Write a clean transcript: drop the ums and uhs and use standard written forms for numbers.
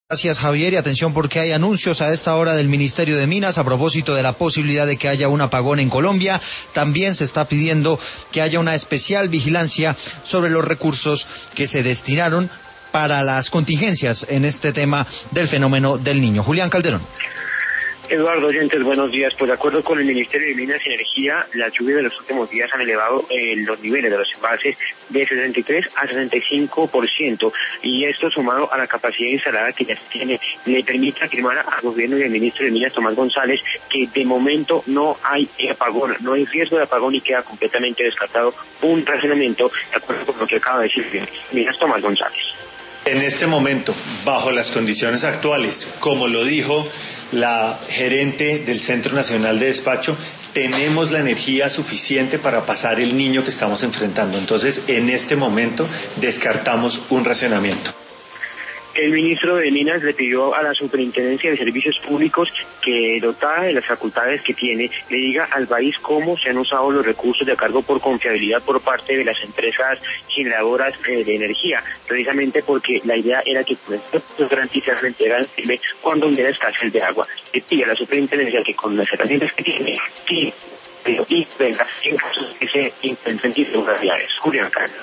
Gracias, Javier, y atención porque hay anuncios a esta hora del Ministerio de Minas a propósito de la posibilidad de que haya un apagón en Colombia. También se está pidiendo que haya una especial vigilancia sobre los recursos que se destinaron para las contingencias en este tema del fenómeno del Niño. Julián Calderón. Eduardo, oyentes, buenos días. Pues de acuerdo con el Ministerio de Minas y Energía, las lluvias de los últimos días han elevado los niveles de los embalses de 63 a 65%, y esto sumado a la capacidad instalada que ya se tiene, le permite afirmar al gobierno y al ministro de Minas, Tomás González, que de momento no hay apagón, no hay riesgo de apagón y queda completamente descartado un racionamiento, de acuerdo con lo que acaba de decir el ministro de Minas, Tomás González. En este momento, bajo las condiciones actuales, como lo dijo la gerente del Centro Nacional de Despacho, tenemos la energía suficiente para pasar el Niño que estamos enfrentando. Entonces, en este momento, descartamos un racionamiento. El ministro de Minas le pidió a la Superintendencia de Servicios Públicos que, dotada de las facultades que tiene, le diga al país cómo se han usado los recursos de cargo por confiabilidad por parte de las empresas generadoras de energía, precisamente porque la idea era que los garantizar la entrega cuando hubiera escasez de agua. Le pide a la Superintendencia que con las herramientas que tiene, y venga en caso de que se intenten irregularidades. Julián Carlos.